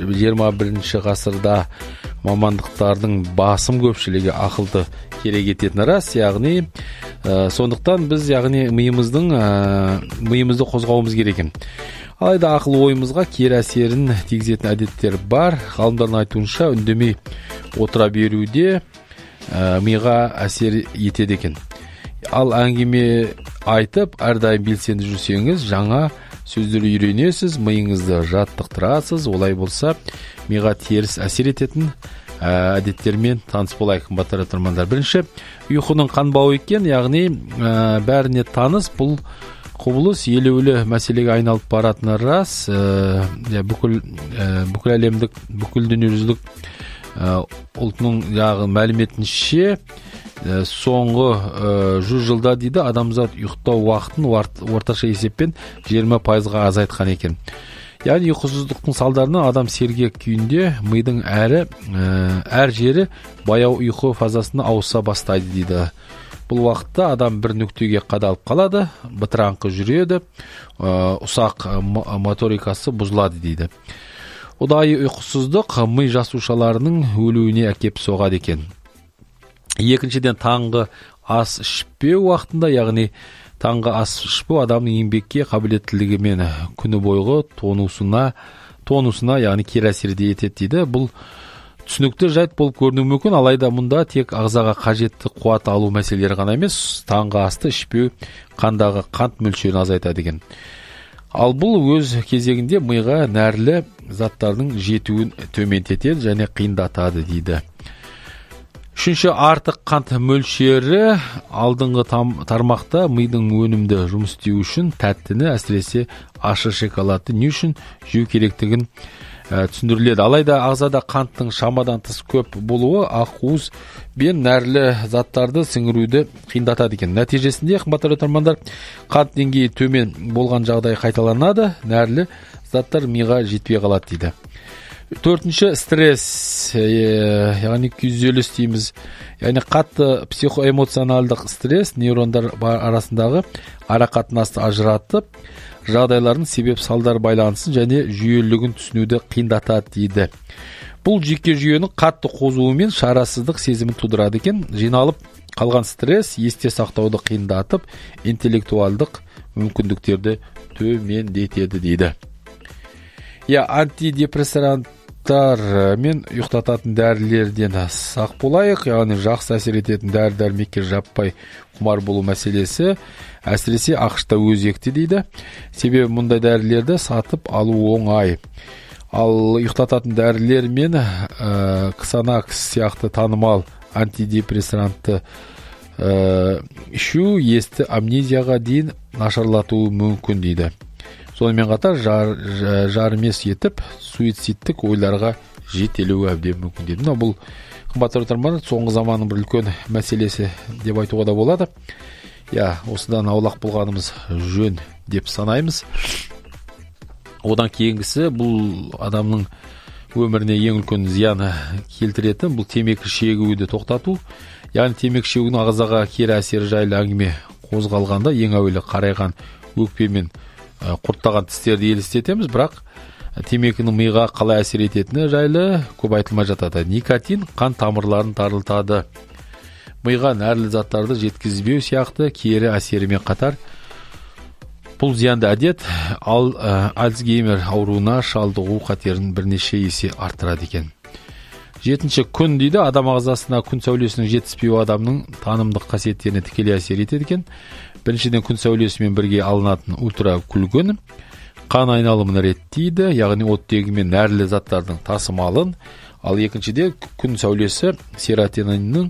бірінші ғасырда мамандықтардың басым көпшілігі ақылды керек ететіні рас. Яғни ә, сондықтан біз яғни миымыздың ә, миымызды қозғауымыз керек екен. Алайда ақыл ойымызға кері әсерін тигізетін әдеттер бар. Ғалымдардың айтуынша үндемей отыра беруде ә, миға әсер етеді екен. Ал әңгіме айтып, әрдайым белсенді жүрсеңіз, жаңа сөздер үйренесіз, миыңызды жаттықтырасыз. Олай болса, миға теріс әсер ететін ә, әдеттермен таныс болайық, қымбатты тыңдармандар. Бірінші, ұйқының қанбауы екен, яғни ә, бәріне таныс бұл құбылыс елеулі мәселеге айналып баратыны рас. Ә, бүкіл, ә, бүкіл әлемдік, бүкіл дүниежүзілік ә, ұлтының яғы мәліметінше ә, соңғы ә, жүз жылда дейді адамзат ұйықтау уақытын орташа есеппен жиырма пайызға азайтқан екен. Яғни ұйқысыздықтың салдарынан адам сергек күйінде мидың әрі ә, әр жері баяу ұйқы фазасына ауыса бастайды дейді. Бұл уақытта адам бір нүктеге қадалып қалады, бытыраңқы жүреді, ә, ұсақ моторикасы бұзылады дейді. Ұдайы ұйқысыздық ми жасушаларының өлуіне әкеп соғады екен. Екіншіден, таңғы ас ішпеу уақытында, яғни таңғы ас ішпеу адамның еңбекке қабілеттілігі мен күні бойғы тонусына, тонусына яғни кері әсер етеді дейді. Бұл түсінікті жайт болып көрінуі мүмкін, алайда мұнда тек ағзаға қажетті қуат алу мәселелері ғана емес, таңғы асты ішпеу қандағы қант мөлшерін азайтады екен. Ал бұл өз кезегінде миға нәрлі заттардың жетуін төмендетеді және қиындатады дейді. Үшінші, артық қант мөлшері алдыңғы тармақта мидың өнімді жұмыс істеу үшін тәттіні, әсіресе ащы шоколадты не үшін жеу керектігін ә, түсіндіріледі. Алайда ағзада қанттың шамадан тыс көп болуы ақуыз бен нәрлі заттарды сіңіруді қиындатады екен. Нәтижесінде, қымбатты тыңдармандар, қант деңгейі төмен болған жағдай қайталанады, нәрлі заттар миға жетпей қалады дейді. Төртінші, стресс, яғни күйзеліс дейміз. Яғни қатты психоэмоционалдық стресс нейрондар арасындағы арақатынасты ажыратып, жағдайлардың себеп салдар байланысын және жүйелілігін түсінуді қиындатады дейді. Бұл жүйке жүйенің қатты қозуы мен шарасыздық сезімін тудырады екен. Жиналып қалған стресс есте сақтауды қиындатып, интеллектуалдық мүмкіндіктерді төмендетеді дейді. Я, антидепрессанттар мен ұйықтататын дәрілерден сақ болайық, яғни жақсы әсер ететін дәрі-дәрмекке жаппай құмар болу мәселесі әсіресе ақшта өзекті дейді. Себебі мұндай дәрілерді сатып алу оңай. Ал ұйықтататын дәрілер мен ә, Ксанакс сияқты танымал антидепрессантты ішу есті амнезияға дейін нашарлатуы мүмкін дейді. Сонымен қатар жар, жарымес етіп суицидтік ойларға жетелеуі әбден мүмкін дейді. Мына бұл қымбатты тыңдармандар, соңғы заманның бір үлкен мәселесі деп айтуға да болады. Я, осыдан аулақ болғанымыз жөн деп санаймыз. Одан кейінгісі бұл адамның өміріне ең үлкен зияны келтіретін бұл темекі шегуді тоқтату. Яғни темекі шегудің ағзаға кері әсері жайлы әңгіме қозғалғанда ең әуелі қарайған өкпе мен құрттаған тістерді елестетеміз, бірақ темекінің миға қалай әсер ететіні жайлы көп айтылмай жатады. Никотин қан тамырларын тарылтады. Миға нәрлі заттарды жеткізбеу сияқты кері әсерімен қатар бұл зиянды әдет ал Альцгеймер ауруына шалдығу қатерін бірнеше есе арттырады екен. Жетінші, күн дейді. Адам ағзасына күн сәулесінің жетіспеуі адамның танымдық қасиеттеріне тікелей әсер етеді екен. Біріншіден, күн сәулесімен бірге алынатын ультракүлгін қан айналымын реттейді, яғни оттегі мен нәрлі заттардың тасымалын. Ал екіншіде, күн сәулесі серотониннің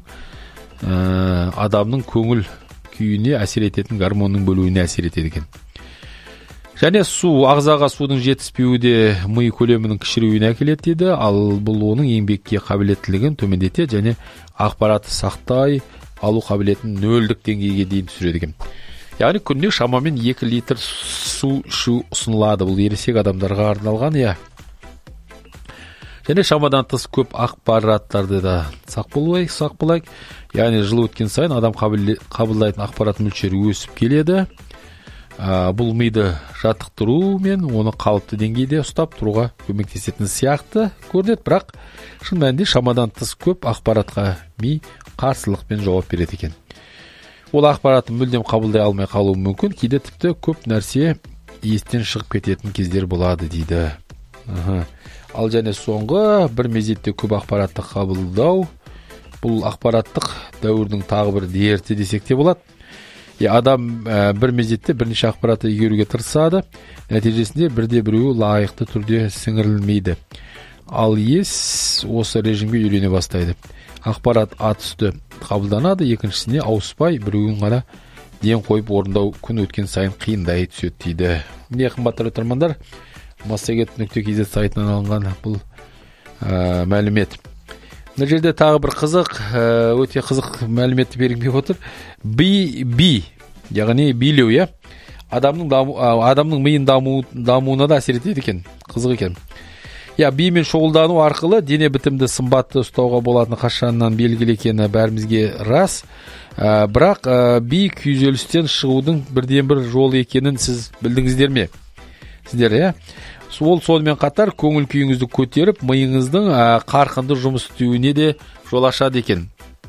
адамның көңіл күйіне әсер ететін гормонның бөлуіне әсер етеді екен. Және су, ағзаға судың жетіспеуі де ми көлемінің кішіреуіне әкеледі дейді, ал бұл оның еңбекке қабілеттілігін төмендетеді және ақпаратты сақтай алу қабілетін нөлдік деңгейге дейін түсіреді екен. Яғни күнде шамамен екі литр су ішу ұсынылады. Бұл ересек адамдарға арналған, я. Және шамадан тыс көп ақпараттарды да сақ болайық, сақ болайық. Яғни жыл өткен сайын адам қабылдайтын ақпарат мөлшері өсіп келеді. Бұл миды жаттықтыру мен оны қалыпты деңгейде ұстап тұруға көмектесетін сияқты көрінеді, бірақ шын мәнінде шамадан тыс көп ақпаратқа ми қарсылықпен жауап береді екен. Ол ақпаратты мүлдем қабылдай алмай қалуы мүмкін, кейде тіпті көп нәрсе естен шығып кететін кездер болады дейді. Аха. Ал және соңғы бір мезетте көп ақпаратты қабылдау бұл ақпараттық дәуірдің тағы бір дерті десек те болады. Адам бір мезетте бірнеше ақпаратты игеруге тырысады, нәтижесінде бірде біреуі лайықты түрде сіңірілмейді. Ал ес осы режимге үйрене бастайды. Ақпарат ат үсті қабылданады, екіншісіне ауыспай біреуін ғана ден қойып орындау күн өткен сайын қиындай түседі дейді. Міне қымбатты тыңдармандар, массагет нүкте кз сайтынан алынған бұл ә, мәлімет. Мына жерде тағы бір қызық, өте қызық мәліметті бергім келіп отыр. Би, би, яғни билеу, я, адамның даму, адамның миын даму, дамуына да әсер етеді екен. Қызық екен. Я, бимен шұғылдану арқылы дене бітімді сымбатты ұстауға болатын қашаннан белгілі екені бәрімізге рас. Ә, бірақ ә, би күйзелістен шығудың бірден бір жолы екенін сіз білдіңіздер ме? Сіздер, я? Ол сонымен қатар көңіл күйіңізді көтеріп, миыңыздың қарқынды жұмыс істеуіне де жол ашады екен.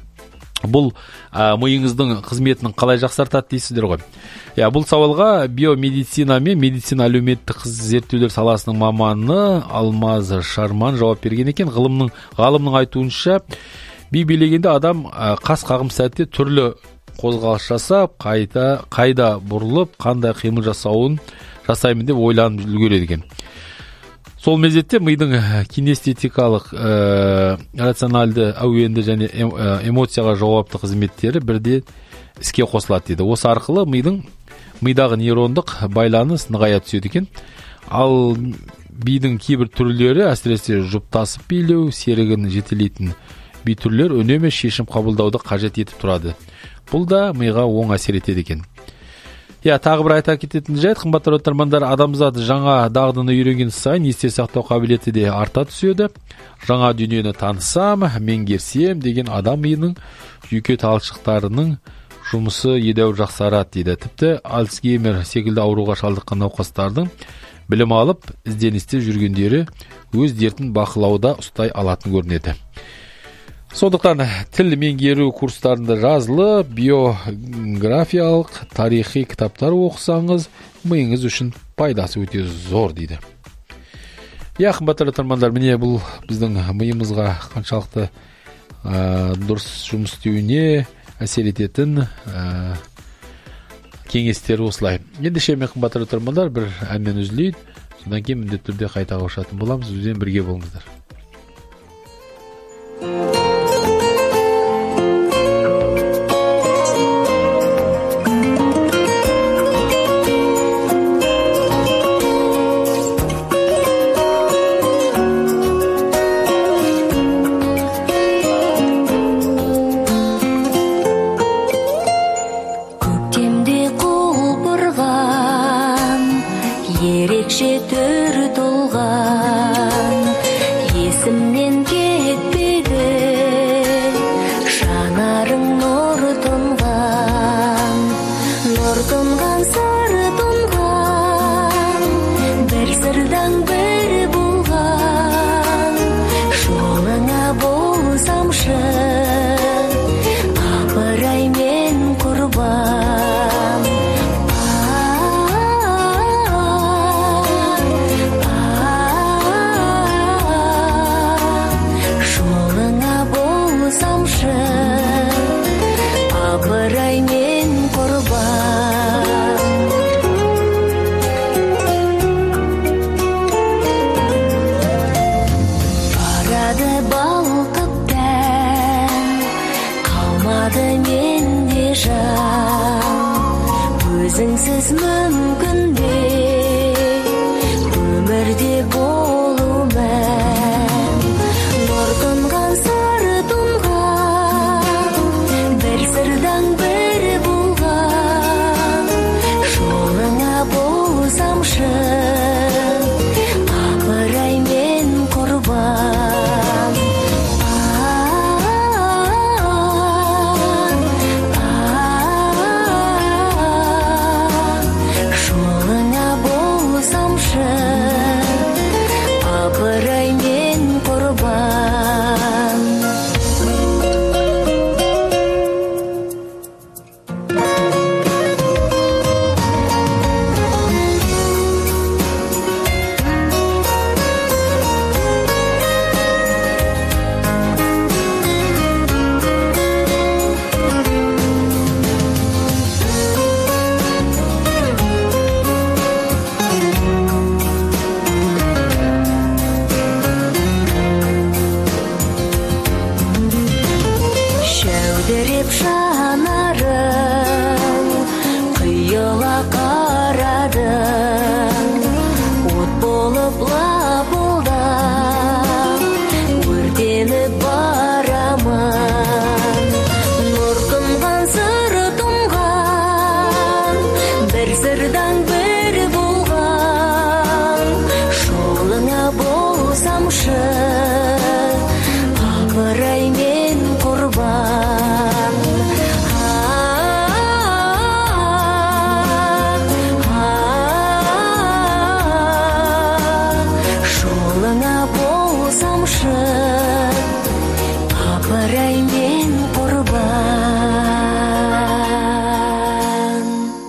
Бұл ә, миыңыздың қызметінің қалай жақсартады дейсіздер ғой. Я, бұл сауалға биомедицина мен медицина әлеуметтік зерттеулер саласының маманы Алмаз Шарман жауап берген екен. Ғылымның ғалымның айтуынша, би билегенде адам ә, қас қағым сәтте түрлі қозғалыс жасап, қайда қайда бұрылып, қандай қимыл жасауын жасаймын деп ойланып үлгереді екен. Сол мезетте мидың кинестетикалық ә, рациональды әуенді және эмоцияға жауапты қызметтері бірде іске қосылады дейді. Осы арқылы мидың мидағы нейрондық байланыс нығая түседі екен. Ал бидің кейбір түрлері, әсіресе жұптасып билеу, серігін жетелейтін би түрлер үнемі шешім қабылдауды қажет етіп тұрады. Бұл да миға оң әсер етеді екен. Я, тағы бір айта кететін жайт, қымбатты тыңдармандар, адамзат жаңа дағдыны үйренген сайын есте сақтау қабілеті де арта түседі. Жаңа дүниені танысам, меңгерсем деген адам миының жүйке талшықтарының жұмысы едәуір жақсарады дейді. Тіпті Альцгеймер секілді ауруға шалдыққан науқастардың білім алып, ізденісте жүргендері өз дертін бақылауда ұстай алатын көрінеді. Сондықтан тіл меңгеру курстарында жазылы биографиялық тарихи кітаптар оқысаңыз, миыңыз үшін пайдасы өте зор дейді. Я, қымбатты тыңдармандар, міне бұл біздің миымызға қаншалықты ә, дұрыс жұмыс істеуіне әсер ететін ә, кеңестер осылай. Ендеше мен қымбатты тыңдармандар бір әнмен үзілейік, содан кейін міндетті түрде қайта қауышатын боламыз. Бізбен бірге болыңыздар. ерекше түр толған есімнен кетпеді жанарың нұр тұнған нұр тұнған сыр тұнған бір сырдан бір болған жолыңа болсамшы апырай мен құрбан жолыңа болсамшы апырай мен құрбан барады балқып тән қалмады менде жан өзіңсіз мүмкін бе өмірде болу мән нұр тұнған сыр тұнған бір сырдан бір болған жолыңа болсамшы апырай мен құрбан жолыңа болсамшы апырай мен құрбан шәудіреп жанарың құйыла қарадың от болып лапылдап өртеніп барамын нұр тұнған сыр тұнған бір сырдан бір болған жолыңа болсамшы апырай мен құрбан жолыңа болсамшы апырай мен құрбан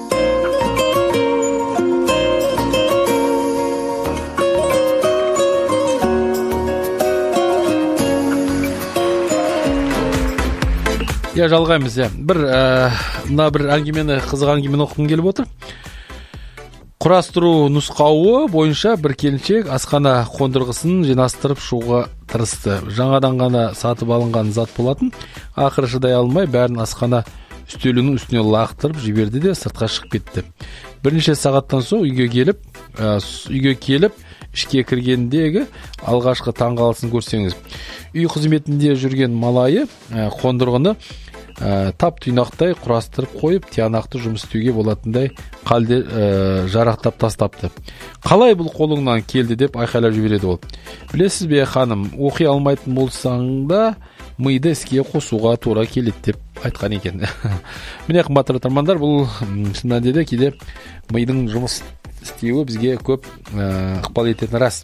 иә жалғаймыз. иә бір ә, мына бір әңгімені қызық әңгімені оқығым келіп отыр. Құрастыру нұсқауы бойынша бір келіншек асхана қондырғысын жинастырып шығуға тырысты. Жаңадан ғана сатып алынған зат болатын. Ақыры шыдай алмай бәрін асхана үстелінің үстіне лақтырып жіберді де сыртқа шығып кетті. Бірнеше сағаттан соң үйге келіп, ә, үйге келіп ішке кіргендегі алғашқы таңғалысын көрсеңіз. Үй қызметінде жүрген малайы ә, қондырғыны ә, тап тұйнақтай құрастырып қойып, тиянақты жұмыс істеуге болатындай қалде ә, жарақтап тастапты. Қалай бұл қолыңнан келді деп айқайлап жібереді ол. Білесіз бе ханым, оқи алмайтын болсаң да миды іске қосуға тура келеді деп айтқан екен. Міне қымбатты тыңдармандар, бұл шын мәнінде кейде мидың жұмыс істеуі бізге көп ә, ықпал ететіні рас.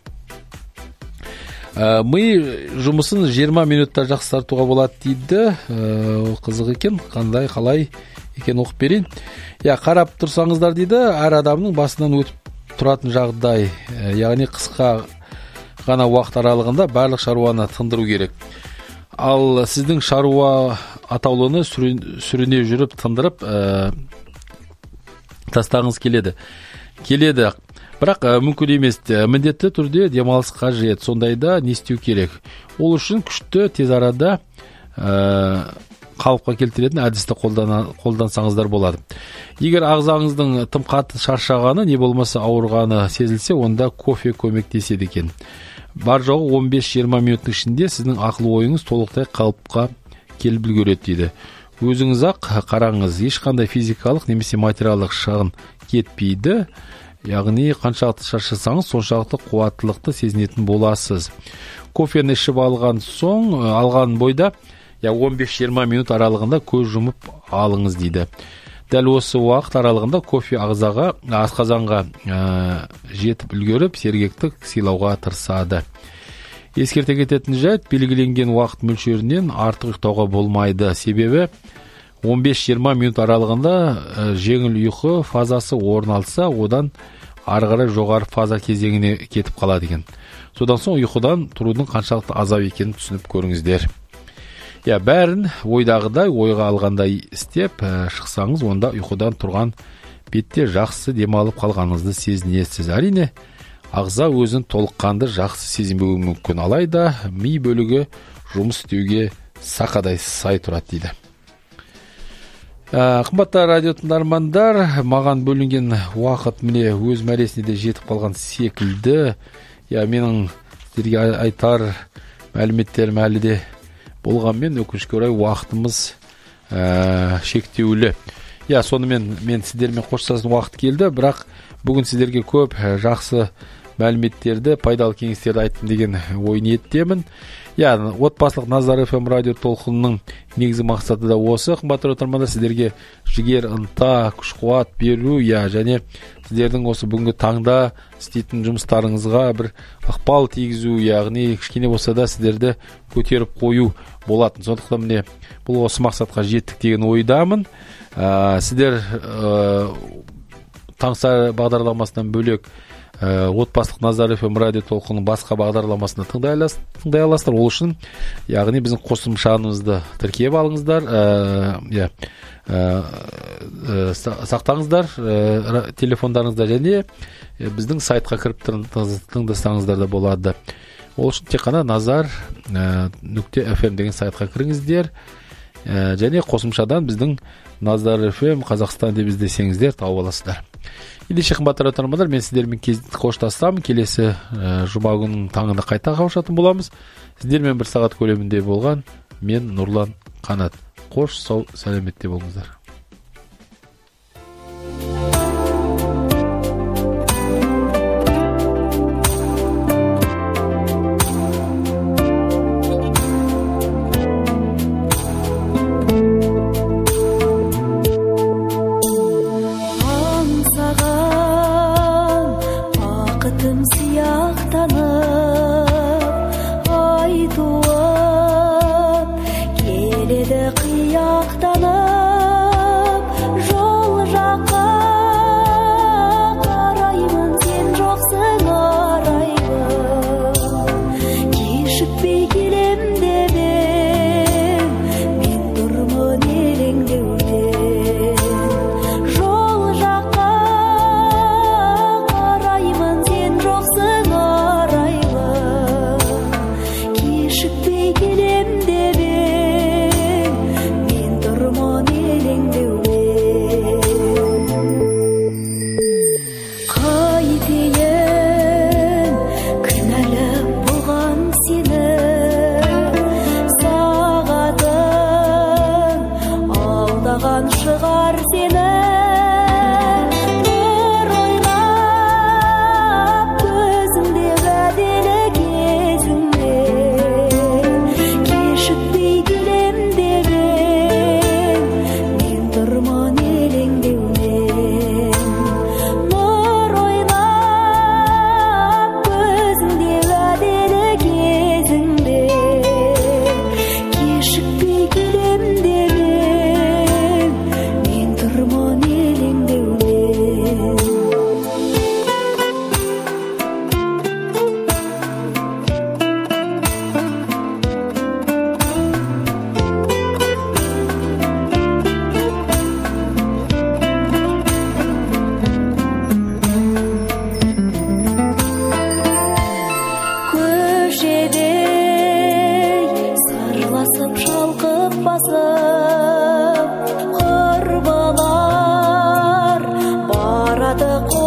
Ә, ми жұмысын жиырма минутта жақсартуға болады дейді. Ә, қызық екен, қандай қалай екен оқып берейін. Я, қарап тұрсаңыздар дейді, әр адамның басынан өтіп тұратын жағдай, ә, яғни қысқа ғана уақыт аралығында барлық шаруаны тындыру керек. Ал сіздің шаруа атаулыны сүріне жүріп тындырып ә, тастағыңыз келеді. Келеді. Бірақ ә, мүмкін емес. Міндетті түрде демалыс қажет. Сондайда не істеу керек? Ол үшін күшті тез арада ә, қалыпқа келтіретін әдісті қолдана, қолдансаңыздар болады. Егер ағзаңыздың тым қатты шаршағаны, не болмаса ауырғаны сезілсе, онда кофе көмектеседі екен. Бар жоғы он бес жиырма минуттың ішінде сіздің ақыл ойыңыз толықтай қалыпқа келіп үлгереді дейді. Өзіңіз ақ қараңыз, ешқандай физикалық немесе материалдық шығын кетпейді. яғни қаншалықты шаршасаңыз соншалықты қуаттылықты сезінетін боласыз. Кофені ішіп алған соң, алған бойда я он бес жиырма минут аралығында көз жұмып алыңыз дейді. Дәл осы уақыт аралығында кофе ағзаға, асқазанға ә, жетіп үлгеріп, сергектік сыйлауға тырысады. Ескерте кететін жайт, белгіленген уақыт мөлшерінен артық ұйықтауға болмайды. Себебі он бес жиырма минут аралығында ә, жеңіл ұйқы фазасы орын алса, одан ары қарай жоғары фаза кезеңіне кетіп қалады екен. Содан соң ұйқыдан тұрудың қаншалықты азап екенін түсініп көріңіздер. Я бәрін ойдағыдай, ойға алғандай істеп ә, шықсаңыз, онда ұйқыдан тұрған бетте жақсы демалып қалғаныңызды сезінесіз. Әрине, ағза өзін толыққанды жақсы сезінбеуі мүмкін, алайда ми бөлігі жұмыс істеуге сақадай сай тұрады дейді. Ә, қымбатты радио тыңдармандар, маған бөлінген уақыт міне өз мәресіне де жетіп қалған секілді. Я менің сіздерге айтар мәліметтерім әлі де болғанмен, өкінішке орай уақытымыз ә, шектеулі. Я, сонымен мен сіздермен қоштасатын уақыт келді, бірақ бүгін сіздерге көп жақсы мәліметтерді, пайдалы кеңестерді айттым деген ой ниеттемін. Я, отбасылық Назар эф эм радио толқынының негізгі мақсаты да осы. Қымбатты тыңдармандар, сіздерге жігер, ынта, күш-қуат беру, я, және сіздердің осы бүгінгі таңда істейтін жұмыстарыңызға бір ықпал тигізу, яғни кішкене болса да сіздерді көтеріп қою болатын. Сондықтан міне бұл осы мақсатқа жеттік деген ойдамын. Ә, сіздер ә, Таңсар бағдарламасынан бөлек ә, отбасылық Назар эф эм радио толқынының басқа бағдарламасына тыңдай аласыздар. Ол үшін, яғни біздің қосымшамызды тіркеп алыңыздар, ә, я, ә, ә, сақтаңыздар ә, телефондарыңызда, және біздің сайтқа кіріп тыңдасаңыздар да болады. Ол үшін тек қана назар нүкте эф эм деген сайтқа кіріңіздер, ә, және қосымшадан біздің Назар эф эм Қазақстан деп іздесеңіздер тауып аласыздар. Ендеше қымбатты тыңдармандар, мен сіздермен қоштасамын. Келесі ә, жұма күнінің таңында қайта қауышатын боламыз. Сіздермен бір сағат көлемінде болған мен Нұрлан Қанат. Қош, сау, сәлеметте болыңыздар. Basıp, kırbalar, barada